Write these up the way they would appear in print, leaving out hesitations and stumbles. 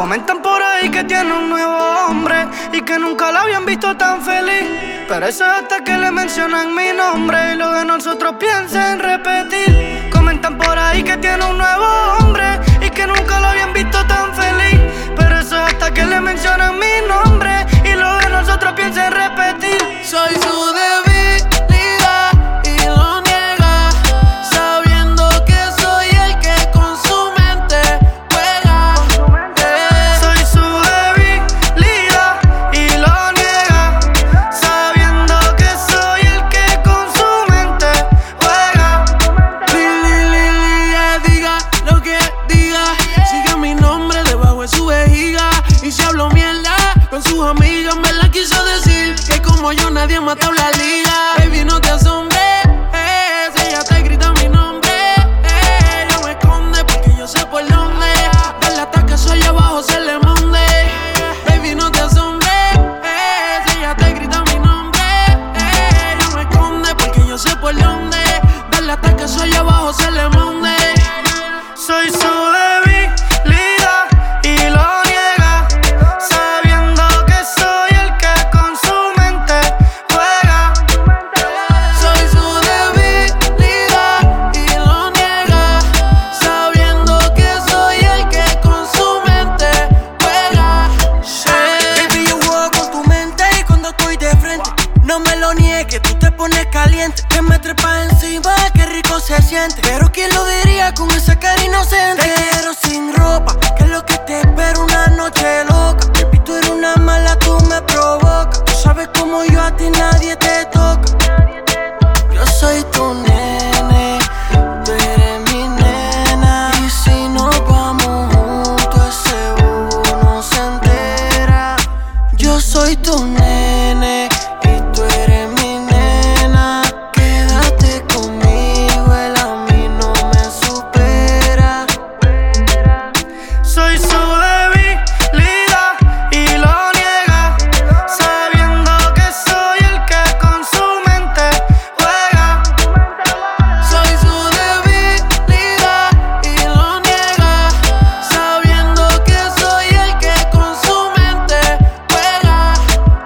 Comentan por ahí que tiene un nuevo hombre y que nunca la habían visto tan feliz. Pero eso es hasta que le mencionan mi nombre y lo de nosotros piensan repetir. Comentan por ahí que tiene un nuevo hombre y que nunca lo habían visto tan feliz. Pero eso es hasta que le mencionan mi nombre y lo de nosotros piensan repetir. Soy su debilidad y lo niega, sabiendo que soy el que con su mente juega. Soy su debilidad y lo niega, sabiendo que soy el que con su mente juega. Diga lo que diga, siga mi nombre debajo de su vejiga. Y si hablo mierda con sus amigas, me la quiso decir que como yo nadie mató la liga. Baby, no te asombres, si ella te grita mi nombre, no me esconde porque yo sé por dónde. Del ataque soy abajo se le monde. Baby, no te asombres, si ella te grita mi nombre, no me esconde porque yo sé por dónde. Del ataque soy abajo se le monde. Soy su debilidad y lo niega, sabiendo que soy el que con su mente juega. Soy su debilidad y lo niega, sabiendo que soy el que con su mente juega. Baby, yo juego con tu mente y cuando estoy de frente no me lo niegues, tú te pones caliente. Que me trepas encima, qué rico se siente. Pero quién lo diría con esa cara inocente. Te quiero sin ropa, que es lo que te espero, una noche loca. Baby, tú eres una mala, tú me provocas. Tú sabes como yo a ti nadie te toca. Yo soy tu nene, tú eres mi nena. Y si nos vamos juntos, ese bobo no se entera. Yo soy tu nene y tú eres mi nena. Quédate conmigo, él a mí no me supera. Soy su debilidad y lo niega, sabiendo que soy el que con su mente juega. Soy su debilidad y lo niega, sabiendo que soy el que con su mente juega.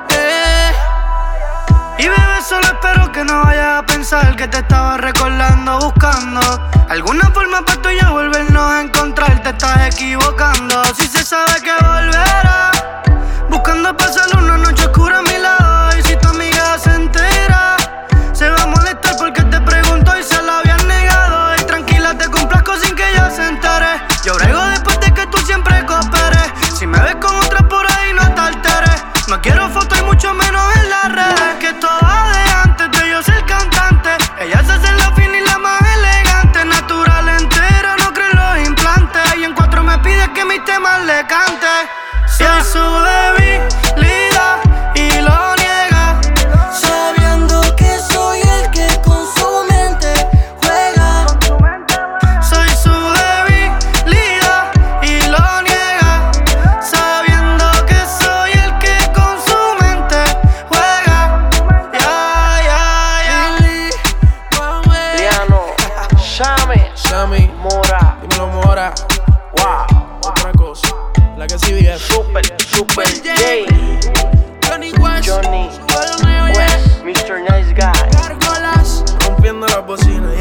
Y bebé, solo espero que no vayas a pensar que te estaba recordando, buscando alguna forma para tú y yo volvernos a encontrar. Te estás equivocando, si se sabe que volverá, buscando pasar una noche oscura a mi lado. Y si tu amiga se entera, se va a molestar porque te pregunto y se la habían negado. Y tranquila, te complazco sin que ella se entere. Yo brego después de que tú siempre cooperes. Si me ves con otra por ahí, no te alteres. No quiero fotos y mucho menos en las redes. Que esto va de antes de yo ser cantante. Ella se hace la fina y la más elegante, natural entera, no creo en los implantes. Y en 4 me pide que mis temas le cante. Soy su debilidad y lo niega, Sabiendo que soy el que con su mente juega. soy su debilidad y lo niega, sabiendo que soy el que con su mente juega. Lili, Mame, Liano, Shami, Mora, dímelo Mora. wow, Otra cosa, la que sí dije. Super J, Johnny West, Johnny Suelo Neo, West, Mr. Nice Guy. Gárgolas, rompiendo las bocinas.